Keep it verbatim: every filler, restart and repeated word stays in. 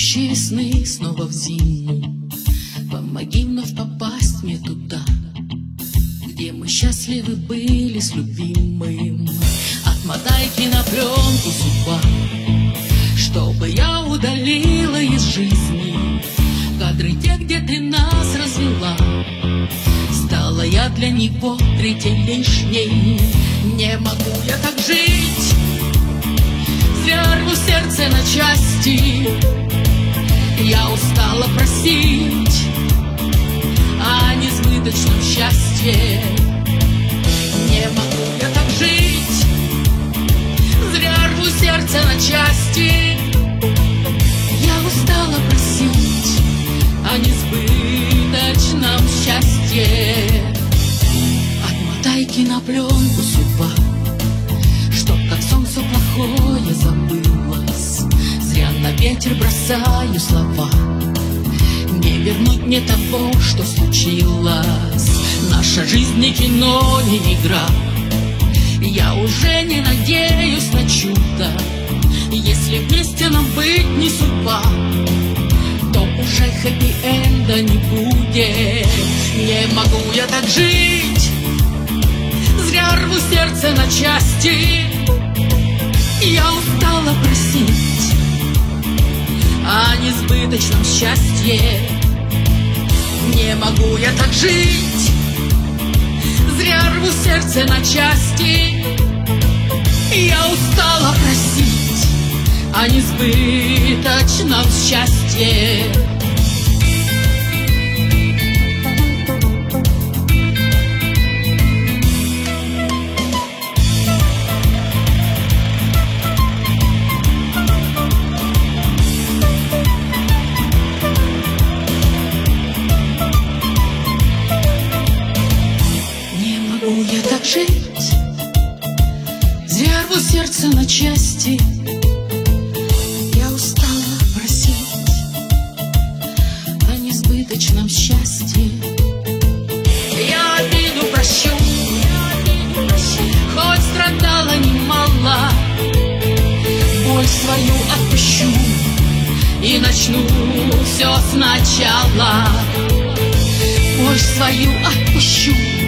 Грядущие весны снова в зиму, помоги вновь попасть мне туда, где мы счастливы были с любимым. Отмотай кинопленку, судьба, чтобы я удалила из жизни кадры те, где ты нас развела. Стала я для него третьей лишней. Не могу я так жить, зря рву сердце на части. Я устала просить о несбыточном счастье. Не могу я так жить, зря рву сердце на части. Я устала просить о несбыточном счастье. Отмотай кинопленку, судьба, чтоб как сон все плохое забылось. Зря на ветер бросаю слова, не вернуть мне того, что случилось. Наша жизнь не кино, не игра. Я уже не надеюсь на чудо. Если вместе нам быть не судьба, то уже хэппи-энда не будет. Не могу я так жить, зря рву сердце на части. Я устала просить о несбыточном счастье. Не могу я так жить, зря рву сердце на части. Я устала просить о несбыточном счастье. Я так жить, зря рву сердце на части. Я устала просить о несбыточном счастье. Я обиду прощу, хоть страдала немало. Боль свою отпущу и начну все сначала. Боль свою отпущу